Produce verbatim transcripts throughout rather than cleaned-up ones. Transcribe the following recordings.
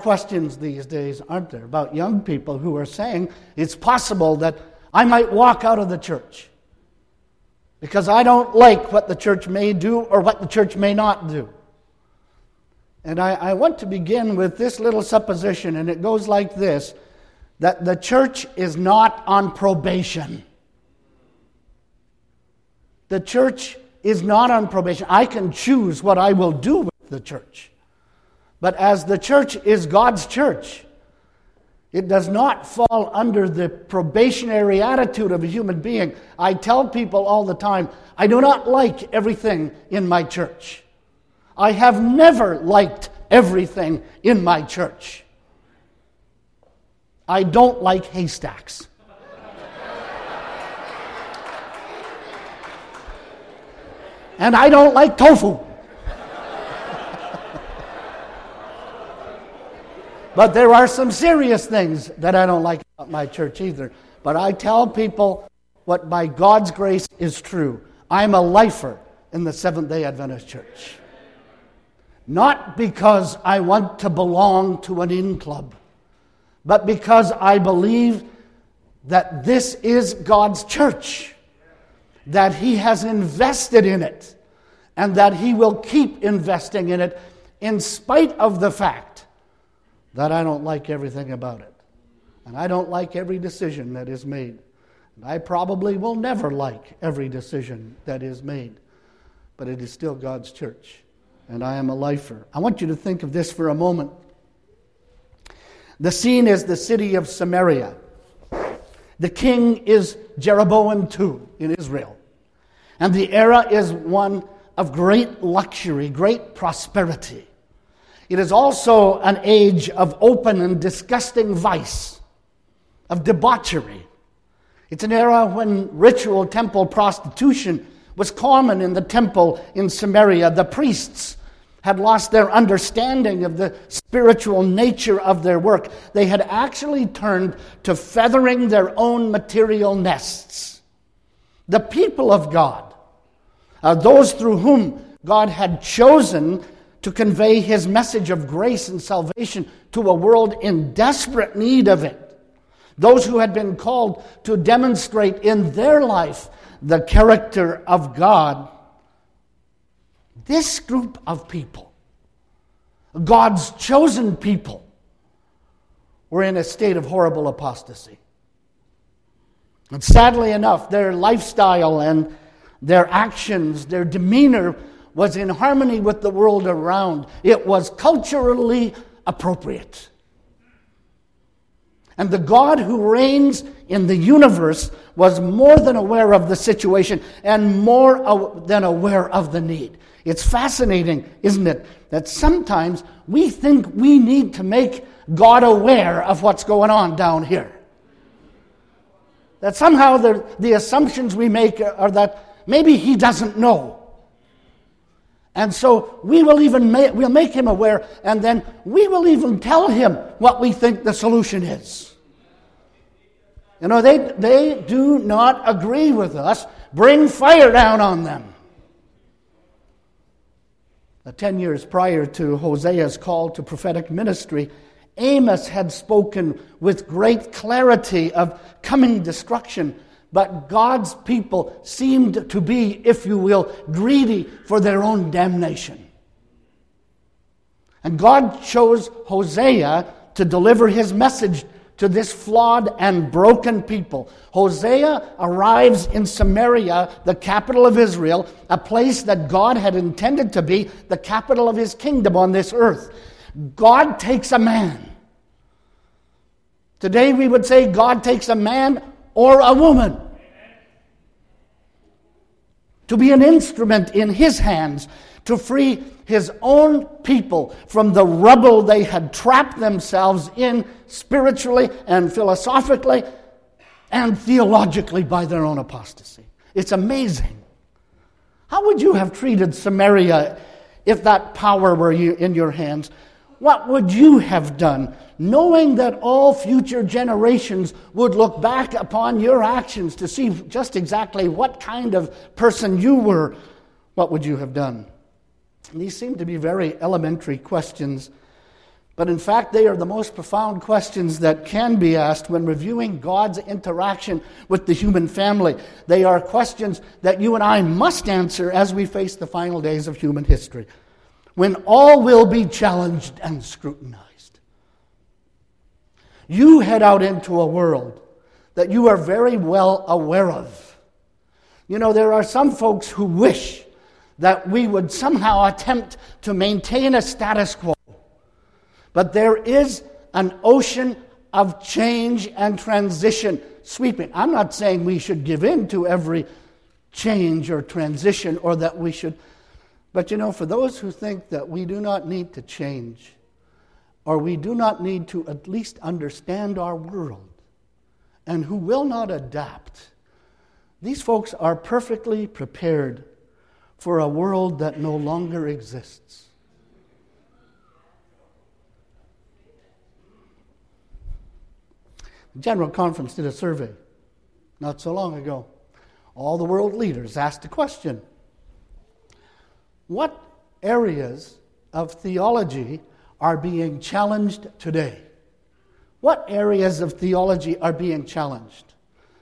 questions these days, aren't there, about young people who are saying it's possible that I might walk out of the church because I don't like what the church may do or what the church may not do. And I, I want to begin with this little supposition, and it goes like this, that the church is not on probation. The church is not on probation. I can choose what I will do with the church. But as the church is God's church, it does not fall under the probationary attitude of a human being. I tell people all the time, I do not like everything in my church. I have never liked everything in my church. I don't like haystacks. And I don't like tofu. But there are some serious things that I don't like about my church either. But I tell people what by God's grace is true. I'm a lifer in the Seventh-day Adventist Church. Not because I want to belong to an in club, but because I believe that this is God's church, that He has invested in it, and that He will keep investing in it in spite of the fact that I don't like everything about it. And I don't like every decision that is made. And I probably will never like every decision that is made. But it is still God's church. And I am a lifer. I want you to think of this for a moment. The scene is the city of Samaria. The king is Jeroboam the Second in Israel. And the era is one of great luxury, great prosperity. It is also an age of open and disgusting vice, of debauchery. It's an era when ritual temple prostitution was common in the temple in Samaria. The priests had lost their understanding of the spiritual nature of their work. They had actually turned to feathering their own material nests. The people of God, uh, those through whom God had chosen to convey His message of grace and salvation to a world in desperate need of it. Those who had been called to demonstrate in their life the character of God. This group of people, God's chosen people, were in a state of horrible apostasy. And sadly enough, their lifestyle and their actions, their demeanor was in harmony with the world around. It was culturally appropriate. And the God who reigns in the universe was more than aware of the situation and more than aware of the need. It's fascinating, isn't it, that sometimes we think we need to make God aware of what's going on down here. That somehow the, the assumptions we make are that maybe He doesn't know. And so we will even make, we'll make Him aware, and then we will even tell Him what we think the solution is. You know, they, they do not agree with us. Bring fire down on them. Uh, ten years prior to Hosea's call to prophetic ministry, Amos had spoken with great clarity of coming destruction. But God's people seemed to be, if you will, greedy for their own damnation. And God chose Hosea to deliver His message to this flawed and broken people. Hosea arrives in Samaria, the capital of Israel, a place that God had intended to be the capital of His kingdom on this earth. God takes a man. Today we would say God takes a man or a woman to be an instrument in His hands to free His own people from the rubble they had trapped themselves in spiritually and philosophically and theologically by their own apostasy. It's amazing. How would you have treated Samaria if that power were in your hands? What would you have done, knowing that all future generations would look back upon your actions to see just exactly what kind of person you were? What would you have done? And these seem to be very elementary questions But in fact, they are the most profound questions that can be asked when reviewing God's interaction with the human family. They are questions that you and I must answer as we face the final days of human history, when all will be challenged and scrutinized. You head out into a world that you are very well aware of. You know, there are some folks who wish that we would somehow attempt to maintain a status quo. But there is an ocean of change and transition sweeping. I'm not saying we should give in to every change or transition, or that we should. But you know, for those who think that we do not need to change, or we do not need to at least understand our world, and who will not adapt, these folks are perfectly prepared for a world that no longer exists. The General Conference did a survey not so long ago. All the world leaders asked a question: what areas of theology are being challenged today? What areas of theology are being challenged?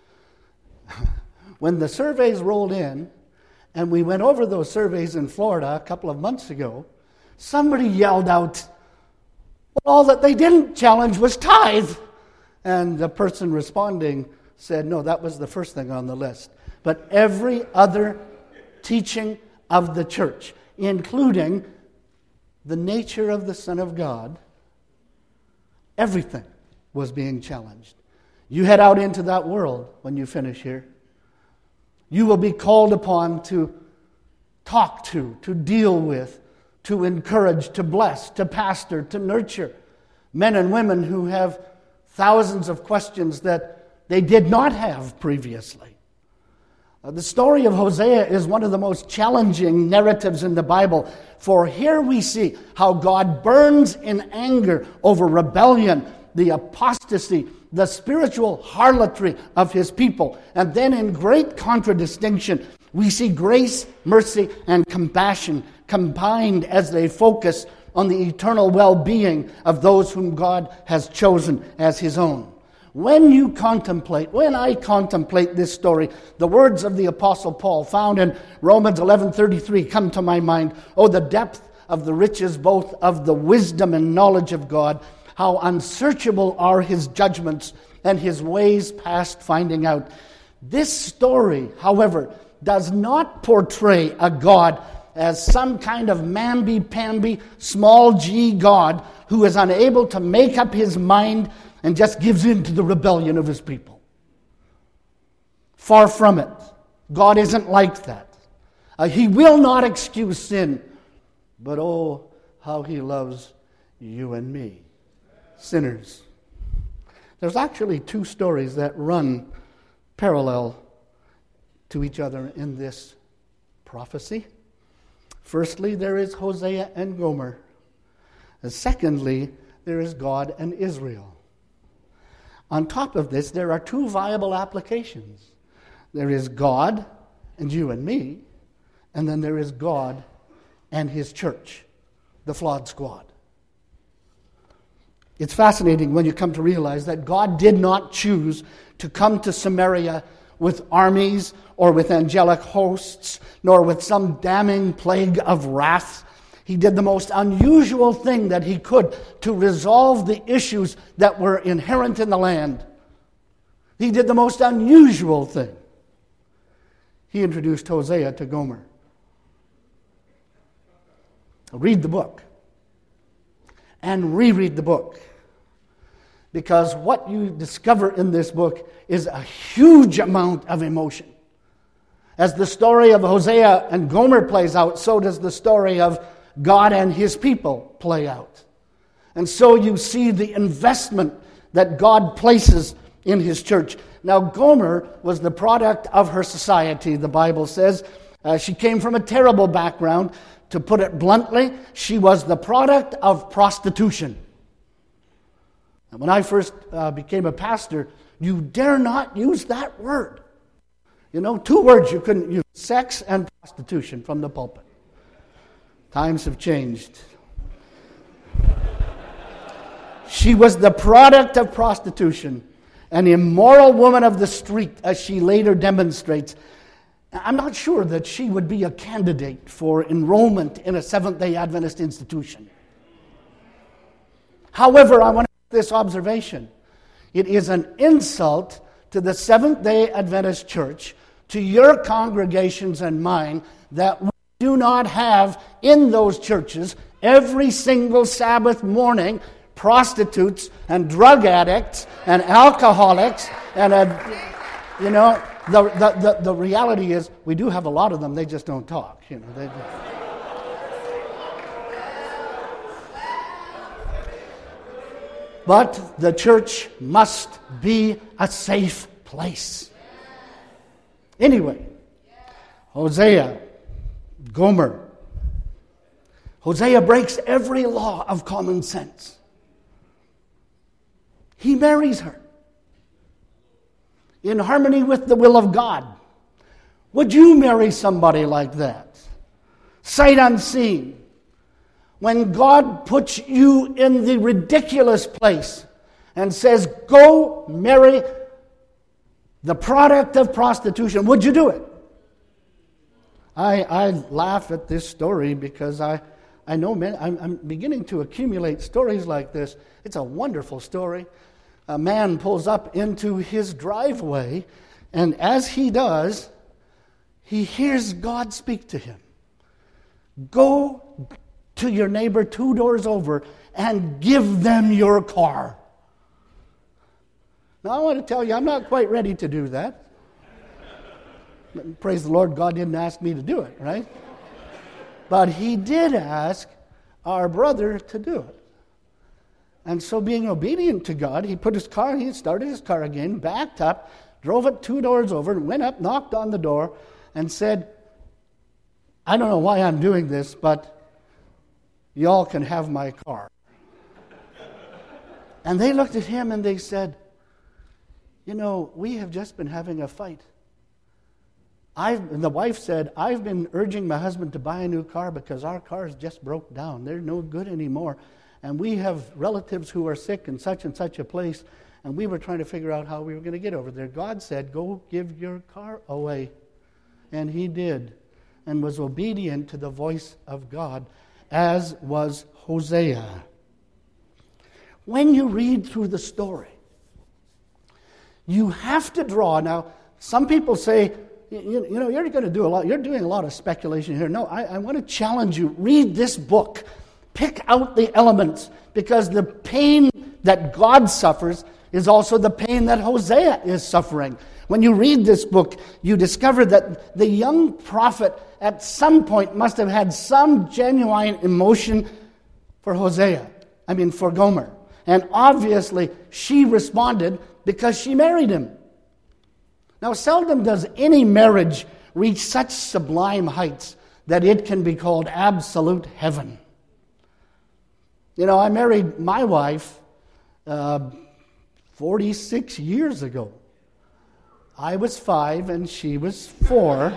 When the surveys rolled in, and we went over those surveys in Florida a couple of months ago, somebody yelled out, well, all that they didn't challenge was tithe. And the person responding said, no, that was the first thing on the list. But every other teaching of the church, including the nature of the Son of God, everything was being challenged. You head out into that world when you finish here. You will be called upon to talk to, to deal with, to encourage, to bless, to pastor, to nurture men and women who have thousands of questions that they did not have previously. Uh, the story of Hosea is one of the most challenging narratives in the Bible, for here we see how God burns in anger over rebellion, the apostasy, the spiritual harlotry of his people. And then in great contradistinction, we see grace, mercy, and compassion combined as they focus on the eternal well-being of those whom God has chosen as his own. When you contemplate, when I contemplate this story, the words of the Apostle Paul found in Romans eleven thirty-three come to my mind. Oh, the depth of the riches both of the wisdom and knowledge of God. How unsearchable are his judgments and his ways past finding out. This story, however, does not portray a God as some kind of mamby-pamby, small g God who is unable to make up his mind and just gives in to the rebellion of his people. Far from it. God isn't like that. Uh, he will not excuse sin, but oh, how he loves you and me, sinners. There's actually two stories that run parallel to each other in this prophecy. Firstly, there is Hosea and Gomer. And secondly, there is God and Israel. On top of this, there are two viable applications. There is God and you and me, and then there is God and his church, the flawed squad. It's fascinating when you come to realize that God did not choose to come to Samaria with armies or with angelic hosts, nor with some damning plague of wrath. He did the most unusual thing that he could to resolve the issues that were inherent in the land. He did the most unusual thing. He introduced Hosea to Gomer. Read the book. And reread the book. Because what you discover in this book is a huge amount of emotion. As the story of Hosea and Gomer plays out, so does the story of God and his people play out. And so you see the investment that God places in his church. Now, Gomer was the product of her society, the Bible says. Uh, she came from a terrible background. To put it bluntly, she was the product of prostitution. And when I first uh, became a pastor, you dare not use that word. You know, two words you couldn't use: sex and prostitution from the pulpit. Times have changed. She was the product of prostitution, an immoral woman of the street, as she later demonstrates. I'm not sure that she would be a candidate for enrollment in a Seventh-day Adventist institution. However, I want to make this observation. It is an insult to the Seventh-day Adventist Church, to your congregations and mine, that we do not have in those churches every single Sabbath morning prostitutes and drug addicts and alcoholics and a, you know, the, the, the, the reality is we do have a lot of them, they just don't talk. You know, they, but the church must be a safe place. Anyway, Hosea, Gomer. Hosea breaks every law of common sense. He marries her in harmony with the will of God. Would you marry somebody like that? Sight unseen. When God puts you in the ridiculous place and says, go marry the product of prostitution, would you do it? I, I laugh at this story because I, I know men, I'm, I'm beginning to accumulate stories like this. It's a wonderful story. A man pulls up into his driveway, and as he does, he hears God speak to him. Go to your neighbor two doors over and give them your car. Now, I want to tell you, I'm not quite ready to do that. Praise the Lord, God didn't ask me to do it, right? But He did ask our brother to do it. And so being obedient to God, he put his car, he started his car again, backed up, drove it two doors over, went up, knocked on the door, and said, I don't know why I'm doing this, but y'all can have my car. And they looked at him and they said, you know, we have just been having a fight. I've, and the wife said, I've been urging my husband to buy a new car because our cars just broke down. They're no good anymore. And we have relatives who are sick in such and such a place, and we were trying to figure out how we were going to get over there. God said, go give your car away. And he did, and was obedient to the voice of God, as was Hosea. When you read through the story, you have to draw. Now, some people say, you, you know, you're going to do a lot, you're doing a lot of speculation here. No, I, I want to challenge you. Read this book. Pick out the elements, because the pain that God suffers is also the pain that Hosea is suffering. When you read this book, you discover that the young prophet at some point must have had some genuine emotion for Hosea, I mean for Gomer. And obviously she responded because she married him. Now, seldom does any marriage reach such sublime heights that it can be called absolute heaven. You know, I married my wife uh, forty-six years ago. I was five and she was four.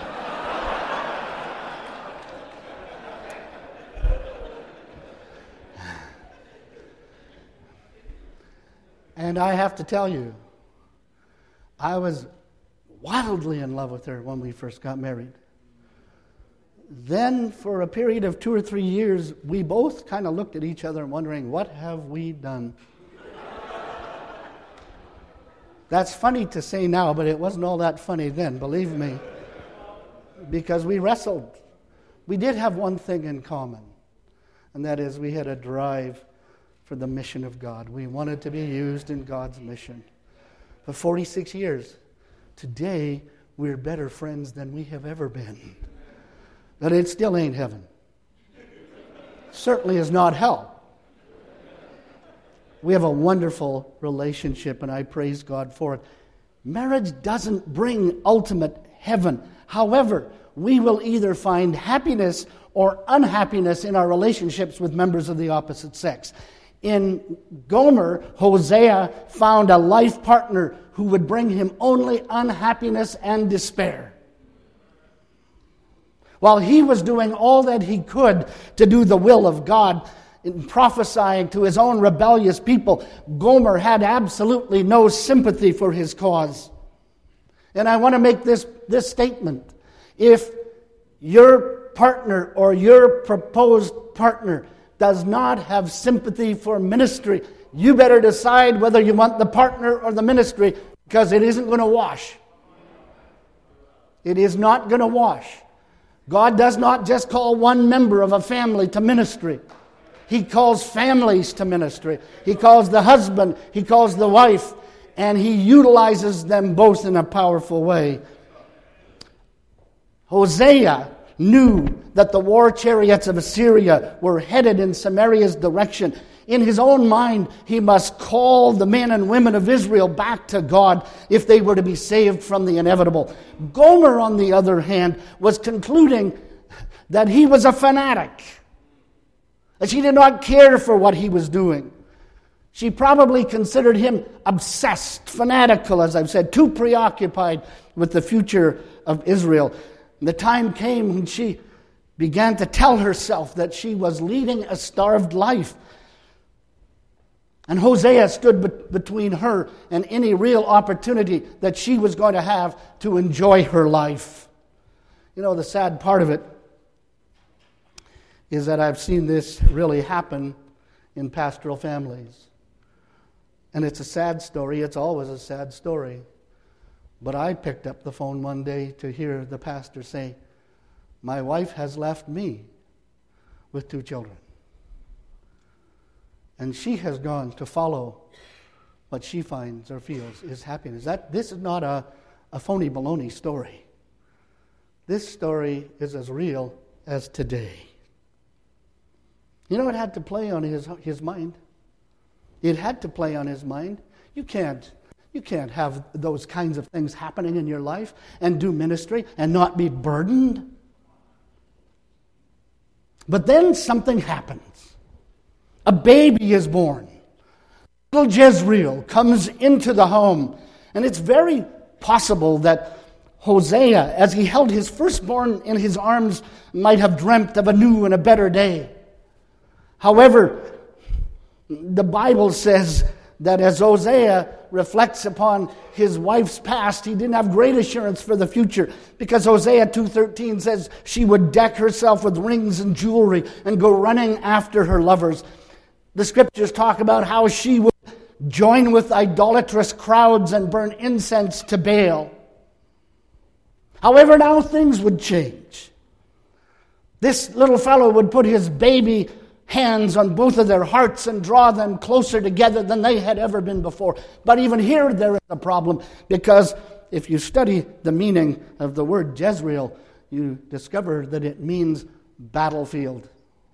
And I have to tell you, I was wildly in love with her when we first got married. Then, for a period of two or three years, we both kind of looked at each other wondering, what have we done? That's funny to say now, but it wasn't all that funny then, believe me. Because we wrestled. We did have one thing in common, and that is we had a drive for the mission of God. We wanted to be used in God's mission. For forty-six years, today, we're better friends than we have ever been. But it still ain't heaven. Certainly is not hell. We have a wonderful relationship, and I praise God for it. Marriage doesn't bring ultimate heaven. However, we will either find happiness or unhappiness in our relationships with members of the opposite sex. In Gomer, Hosea found a life partner who would bring him only unhappiness and despair. While he was doing all that he could to do the will of God, in prophesying to his own rebellious people, Gomer had absolutely no sympathy for his cause. And I want to make this, this statement. If your partner or your proposed partner does not have sympathy for ministry, you better decide whether you want the partner or the ministry, because it isn't going to wash. It is not going to wash. God does not just call one member of a family to ministry. He calls families to ministry. He calls the husband, he calls the wife, and he utilizes them both in a powerful way. Hosea knew that the war chariots of Assyria were headed in Samaria's direction. In his own mind, he must call the men and women of Israel back to God if they were to be saved from the inevitable. Gomer, on the other hand, was concluding that he was a fanatic, that she did not care for what he was doing. She probably considered him obsessed, fanatical, as I've said, too preoccupied with the future of Israel. The time came when she began to tell herself that she was leading a starved life. And Hosea stood be- between her and any real opportunity that she was going to have to enjoy her life. You know, the sad part of it is that I've seen this really happen in pastoral families. And it's a sad story. It's always a sad story. But I picked up the phone one day to hear the pastor say, "My wife has left me with two children. And she has gone to follow what she finds or feels is happiness." That this is not a, a phony baloney story. This story is as real as today. You know, it had to play on his his mind. It had to play on his mind. You can't, you can't have those kinds of things happening in your life and do ministry and not be burdened. But then something happens. A baby is born. Little Jezreel comes into the home. And it's very possible that Hosea, as he held his firstborn in his arms, might have dreamt of a new and a better day. However, the Bible says that as Hosea reflects upon his wife's past, he didn't have great assurance for the future, because Hosea two thirteen says she would deck herself with rings and jewelry and go running after her lovers. The scriptures talk about how she would join with idolatrous crowds and burn incense to Baal. However, now things would change. This little fellow would put his baby hands on both of their hearts and draw them closer together than they had ever been before. But even here there is a problem, because if you study the meaning of the word Jezreel, you discover that it means battlefield.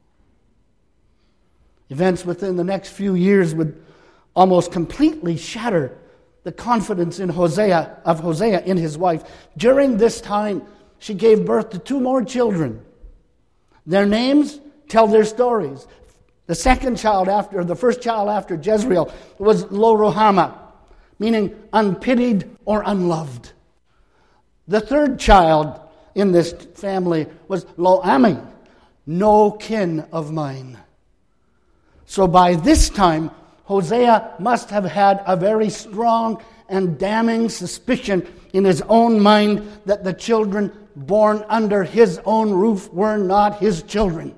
Events within the next few years would almost completely shatter the confidence in Hosea of Hosea in his wife. During this time, she gave birth to two more children. Their names tell their stories. The second child after, the first child after Jezreel was Lo-Ruhamah, meaning unpitied or unloved. The third child in this family was Lo-Ammi, no kin of mine. So by this time, Hosea must have had a very strong and damning suspicion in his own mind that the children born under his own roof were not his children.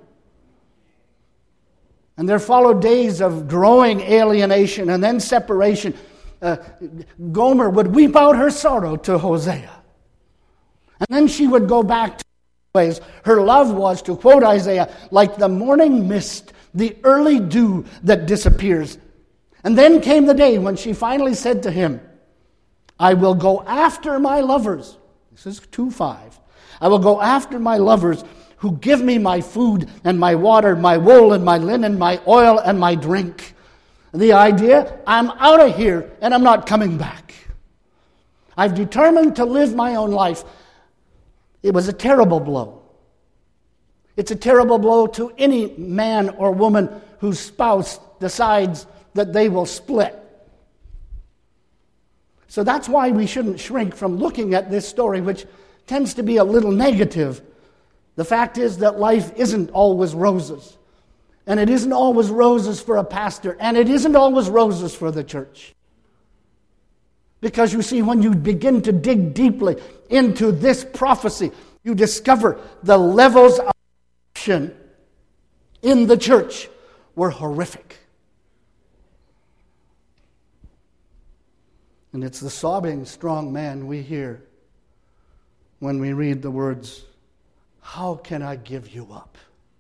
And there followed days of growing alienation and then separation. Uh, Gomer would weep out her sorrow to Hosea. And then she would go back to her ways. Her love was, to quote Isaiah, like the morning mist, the early dew that disappears. And then came the day when she finally said to him, "I will go after my lovers." This is two five. "I will go after my lovers who give me my food and my water, my wool and my linen, my oil and my drink." The idea, I'm out of here and I'm not coming back. I've determined to live my own life. It was a terrible blow. It's a terrible blow to any man or woman whose spouse decides that they will split. So that's why we shouldn't shrink from looking at this story, which tends to be a little negative. The fact is that life isn't always roses. And it isn't always roses for a pastor, and it isn't always roses for the church. Because you see, when you begin to dig deeply into this prophecy, you discover the levels of corruption in the church were horrific. And it's the sobbing strong man we hear when we read the words, "How can I give you up?"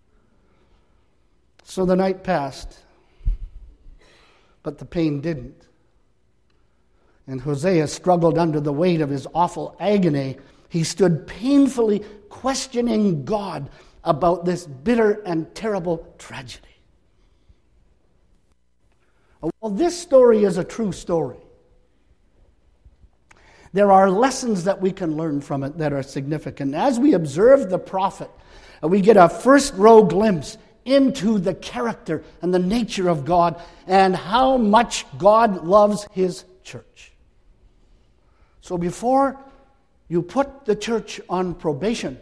So the night passed, but the pain didn't. And Hosea struggled under the weight of his awful agony. He stood painfully questioning God about this bitter and terrible tragedy. Well, this story is a true story. There are lessons that we can learn from it that are significant. As we observe the prophet, we get a first row glimpse into the character and the nature of God and how much God loves His church. So before you put the church on probation,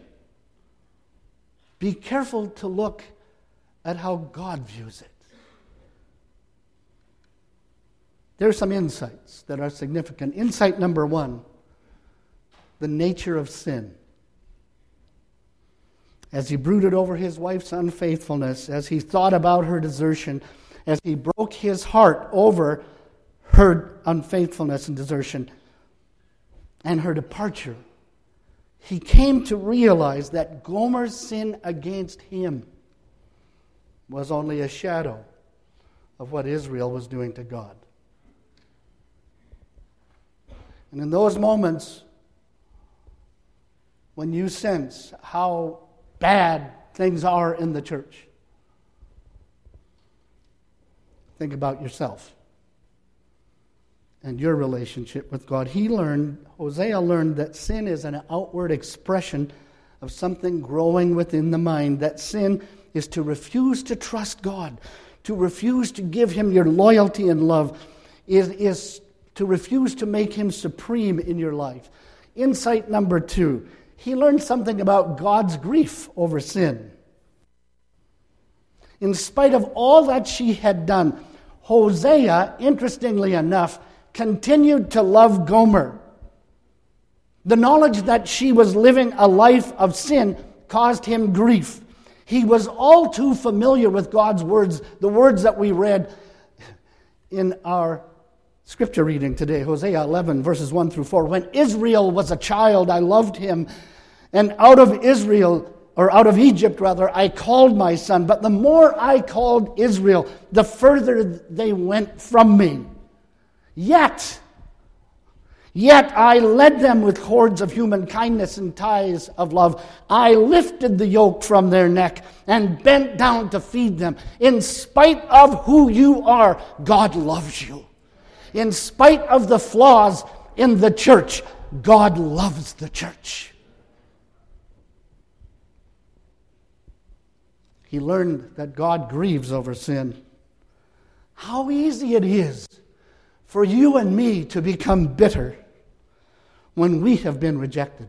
be careful to look at how God views it. There are some insights that are significant. Insight number one, the nature of sin. As he brooded over his wife's unfaithfulness, as he thought about her desertion, as he broke his heart over her unfaithfulness and desertion and her departure, he came to realize that Gomer's sin against him was only a shadow of what Israel was doing to God. And in those moments, when you sense how bad things are in the church, think about yourself and your relationship with God. He learned, Hosea learned that sin is an outward expression of something growing within the mind. That sin is to refuse to trust God, to refuse to give Him your loyalty and love, is, is to refuse to make Him supreme in your life. Insight number two, he learned something about God's grief over sin. In spite of all that she had done, Hosea, interestingly enough, continued to love Gomer. The knowledge that she was living a life of sin caused him grief. He was all too familiar with God's words, the words that we read in our scripture reading today, Hosea eleven, verses one through four. When Israel was a child, I loved him, and out of Israel, or out of Egypt rather, I called my son. But the more I called Israel, the further they went from me. Yet, yet I led them with cords of human kindness and ties of love. I lifted the yoke from their neck and bent down to feed them. In spite of who you are, God loves you. In spite of the flaws in the church, God loves the church. He learned that God grieves over sin. How easy it is for you and me to become bitter when we have been rejected.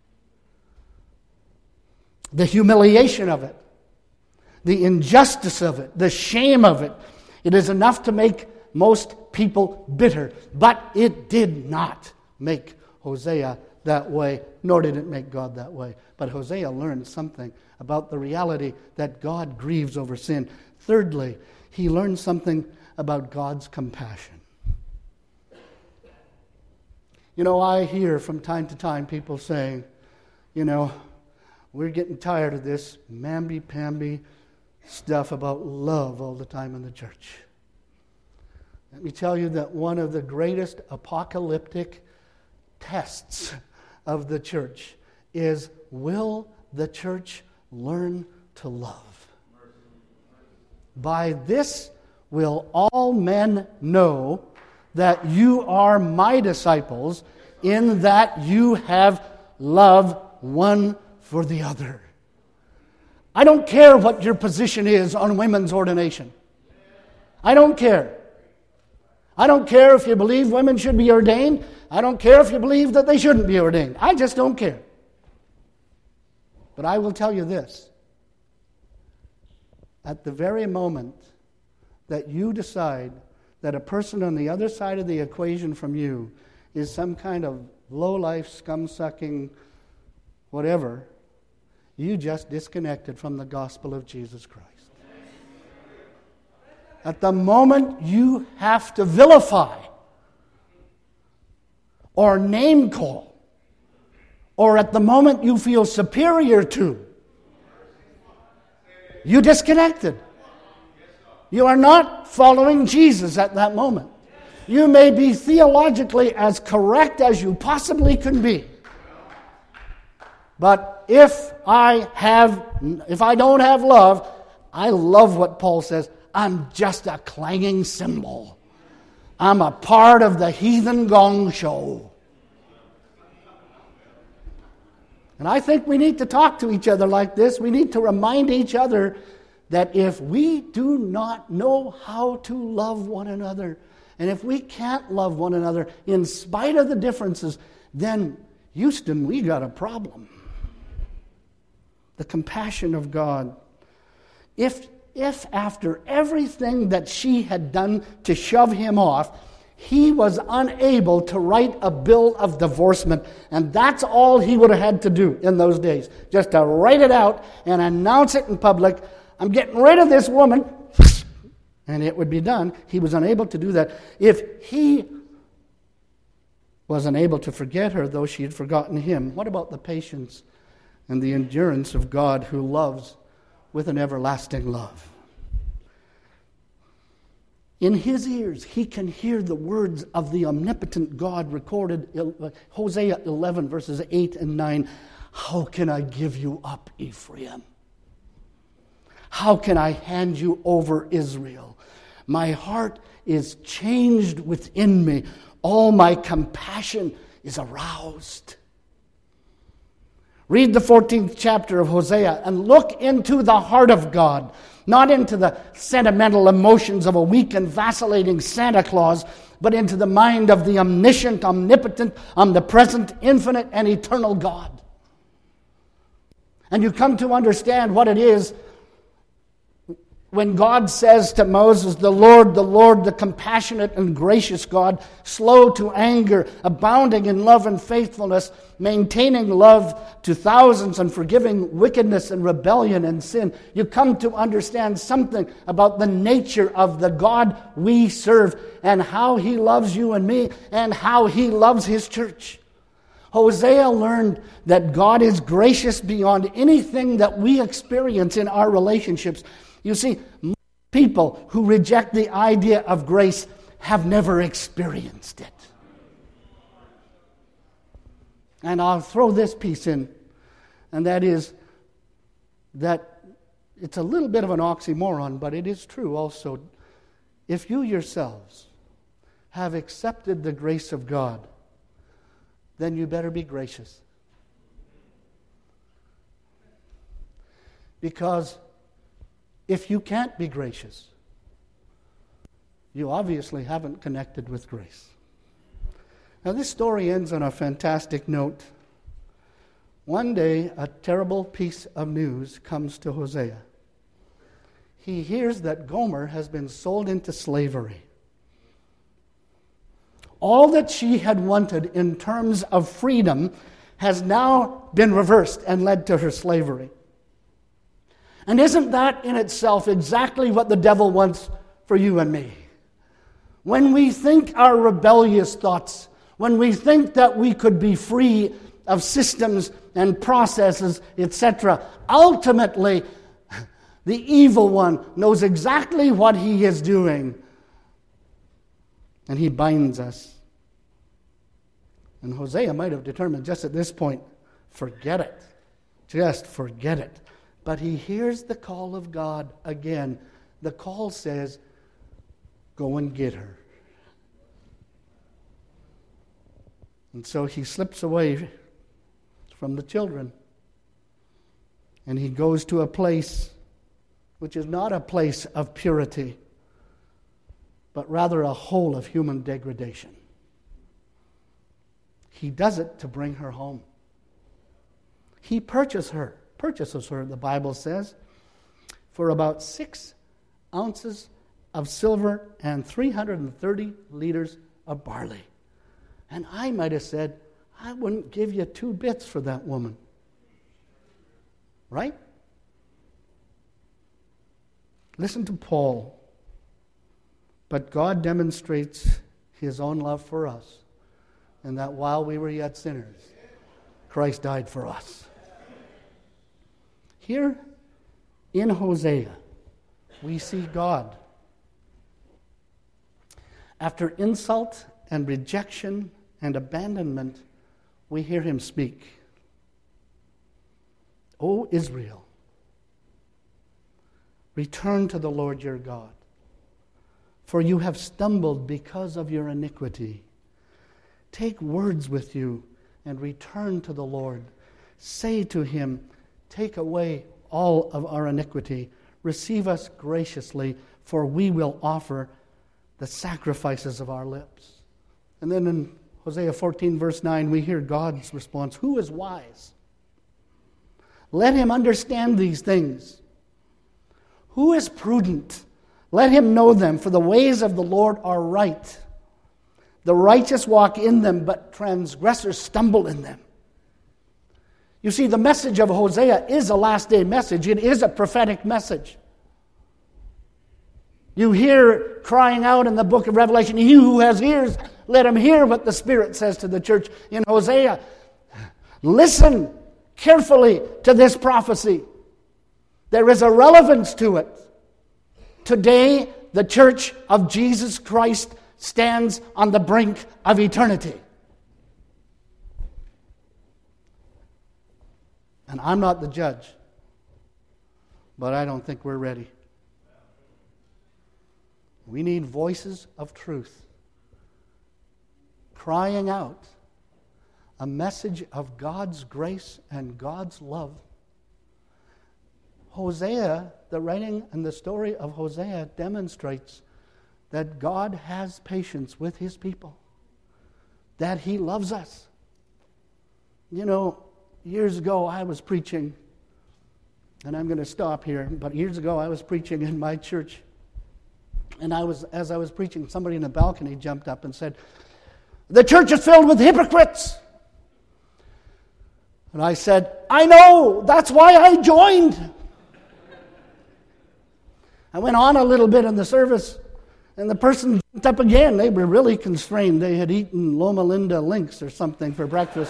The humiliation of it, the injustice of it, the shame of it, it is enough to make most people bitter. But it did not make Hosea that way, nor did it make God that way. But Hosea learned something about the reality that God grieves over sin. Thirdly, he learned something about God's compassion. You know, I hear from time to time people saying, you know, we're getting tired of this mamby-pamby stuff about love all the time in the church. Let me tell you that one of the greatest apocalyptic tests of the church is, will the church learn to love? By this will all men know that you are my disciples, in that you have love one for the other. I don't care what your position is on women's ordination. I don't care. I don't care if you believe women should be ordained. I don't care if you believe that they shouldn't be ordained. I just don't care. But I will tell you this. at the very moment that you decide that a person on the other side of the equation from you is some kind of low-life, scum-sucking, whatever, you just disconnected from the gospel of Jesus Christ. At the moment you have to vilify or name call, or at the moment you feel superior to, you disconnected. You are not following Jesus at that moment. You may be theologically as correct as you possibly can be. But if I have, if I don't have love, I love what Paul says, I'm just a clanging cymbal. I'm a part of the heathen gong show. And I think we need to talk to each other like this. We need to remind each other that if we do not know how to love one another, and if we can't love one another in spite of the differences, then, Houston, we got a problem. The compassion of God. If, if after everything that she had done to shove him off, he was unable to write a bill of divorcement, and that's all he would have had to do in those days, just to write it out and announce it in public, I'm getting rid of this woman, and it would be done. He was unable to do that. If he was unable to forget her, though she had forgotten him, what about the patience and the endurance of God who loves with an everlasting love? In his ears, he can hear the words of the omnipotent God recorded, Hosea eleven, verses eight and nine. How can I give you up, Ephraim? How can I hand you over, Israel? My heart is changed within me. All my compassion is aroused. Read the fourteenth chapter of Hosea and look into the heart of God, not into the sentimental emotions of a weak and vacillating Santa Claus, but into the mind of the omniscient, omnipotent, omnipresent, infinite, and eternal God. And you come to understand what it is when God says to Moses, the Lord, the Lord, the compassionate and gracious God, slow to anger, abounding in love and faithfulness, maintaining love to thousands and forgiving wickedness and rebellion and sin. You come to understand something about the nature of the God we serve and how he loves you and me and how he loves his church. Hosea learned that God is gracious beyond anything that we experience in our relationships. You see, people who reject the idea of grace have never experienced it. And I'll throw this piece in, and that is that it's a little bit of an oxymoron, but it is true also. If you yourselves have accepted the grace of God, then you better be gracious. Because if you can't be gracious, you obviously haven't connected with grace. Now, this story ends on a fantastic note. One day, a terrible piece of news comes to Hosea. He hears that Gomer has been sold into slavery. All that she had wanted in terms of freedom has now been reversed and led to her slavery. And isn't that in itself exactly what the devil wants for you and me? When we think our rebellious thoughts, when we think that we could be free of systems and processes, et cetera, ultimately, the evil one knows exactly what he is doing. And he binds us. And Hosea might have determined just at this point, forget it. Just forget it. But he hears the call of God again. The call says, go and get her. And so he slips away from the children. And he goes to a place which is not a place of purity, but rather a hole of human degradation. He does it to bring her home. He purchases her. Purchases her, the Bible says, for about six ounces of silver and three hundred thirty liters of barley. And I might have said, I wouldn't give you two bits for that woman. Right? Listen to Paul. But God demonstrates his own love for us, and that while we were yet sinners, Christ died for us. Here in Hosea, we see God. After insult and rejection and abandonment, we hear him speak. O Israel, return to the Lord your God, for you have stumbled because of your iniquity. Take words with you and return to the Lord. Say to him, take away all of our iniquity. Receive us graciously, for we will offer the sacrifices of our lips. And then in Hosea fourteen, verse nine, we hear God's response. Who is wise? Let him understand these things. Who is prudent? Let him know them, for the ways of the Lord are right. The righteous walk in them, but transgressors stumble in them. You see, the message of Hosea is a last day message. It is a prophetic message. You hear crying out in the book of Revelation, he who has ears, let him hear what the Spirit says to the church in Hosea. Listen carefully to this prophecy. There is a relevance to it. Today, the church of Jesus Christ stands on the brink of eternity. And I'm not the judge, but I don't think we're ready. We need voices of truth crying out a message of God's grace and God's love. Hosea, the writing and the story of Hosea demonstrates that God has patience with his people, that he loves us. You know, years ago I was preaching, and I'm going to stop here, but years ago I was preaching in my church, and I was, as I was preaching, somebody in the balcony jumped up and said, the church is filled with hypocrites. And I said, I know, that's why I joined. I went on a little bit in the service, and the person jumped up again. They were really constrained. They had eaten Loma Linda Lynx or something for breakfast.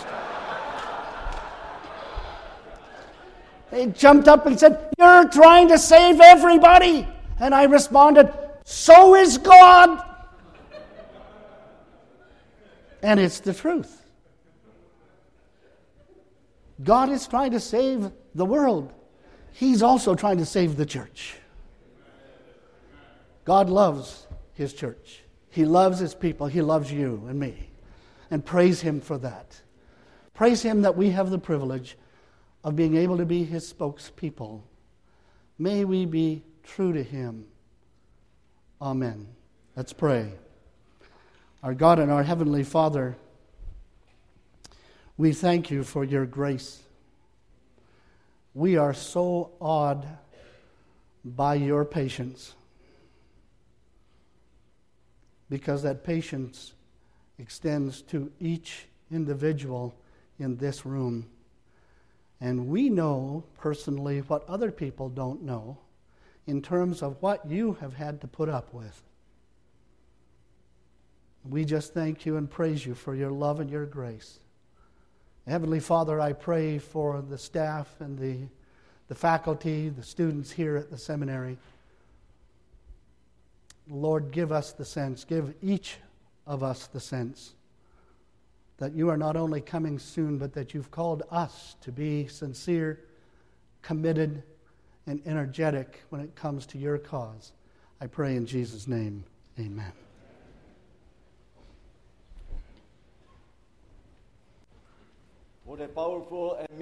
They jumped up and said, you're trying to save everybody. And I responded, so is God. And it's the truth. God is trying to save the world. He's also trying to save the church. God loves his church. He loves his people. He loves you and me. And praise him for that. Praise him that we have the privilege of being able to be his spokespeople. May we be true to him. Amen. Let's pray. Our God and our Heavenly Father, we thank you for your grace. We are so awed by your patience, because that patience extends to each individual in this room. And we know personally what other people don't know in terms of what you have had to put up with. We just thank you and praise you for your love and your grace. Heavenly Father, I pray for the staff and the, the faculty, the students here at the seminary. Lord, give us the sense, give each of us the sense that you are not only coming soon, but that you've called us to be sincere, committed, and energetic when it comes to your cause. I pray in Jesus' name, amen. What a powerful and